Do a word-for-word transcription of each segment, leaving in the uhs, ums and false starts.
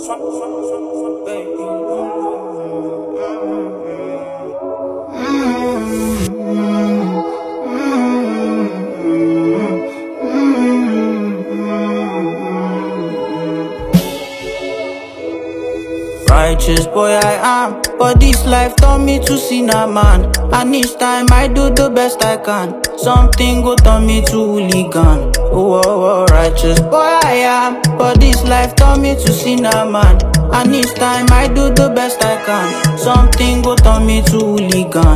Righteous boy I am, but this life taught me to see a man. And each time I do the best I can, something go turn me to hooligan. Oh, oh, oh, righteous boy I am, but this life taught me to see a man. And each time I do the best I can, something go turn me to hooligan.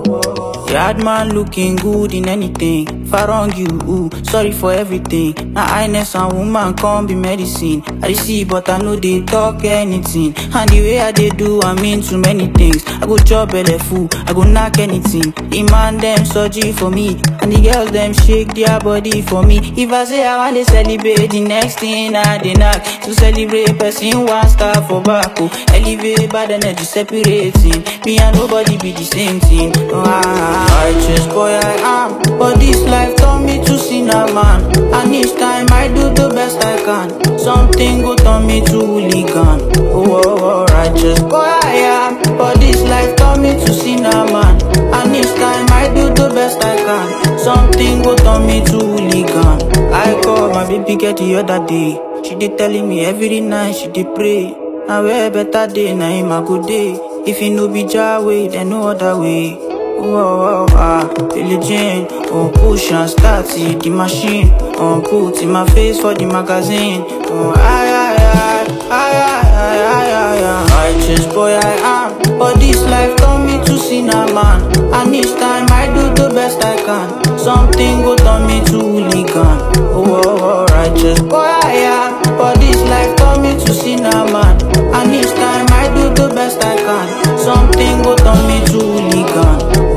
Bad man looking good in anything. If I wrong you, ooh, sorry for everything. Now highness and woman can't be medicine. I dey see but I know they talk anything. And the way I dey do, I'm into many things. I go chop belly full, I go knock anything. The man them surgery for me, and the girls them shake their body for me. If I say I want to celebrate, the next thing I dey knock. To celebrate, person one star for back. Oh, elevate bad energy separating. Me and nobody be the same thing. Oh, ah. Righteous boy I am, but this life taught me to see a man. And each time I do the best I can, something go turn me to hooligan. Oh, oh, oh, righteous boy I am, but this life taught me to see a man. And each time I do the best I can, something go turn me to hooligan. I call my baby girl the other day. She dey telling me every night she dey pray. Now where better day, now him a good day. If it no be Jah way, then no other way. Oh, oh, oh, ah, diligent, oh, push and start it, the machine, oh, put in my face for the magazine, oh, aye, aye, aye, aye, aye, aye, aye, aye. Righteous boy I am, but this life taught me to see a man. And each time I do the best I can, something go turn me to hooligan. Oh, oh, oh, righteous boy I am, but this life taught me to see a man. And each time I do the best I can, something go turn me to hooligan.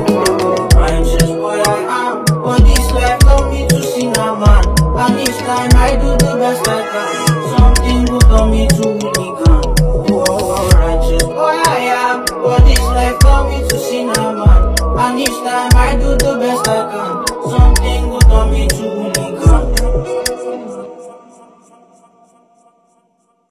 And each time I do the best I can, something good on me to hooligan. Oh, oh, righteous boy I am, but this life taught me to see a man. And each time I do the best I can, something good on me to hooligan.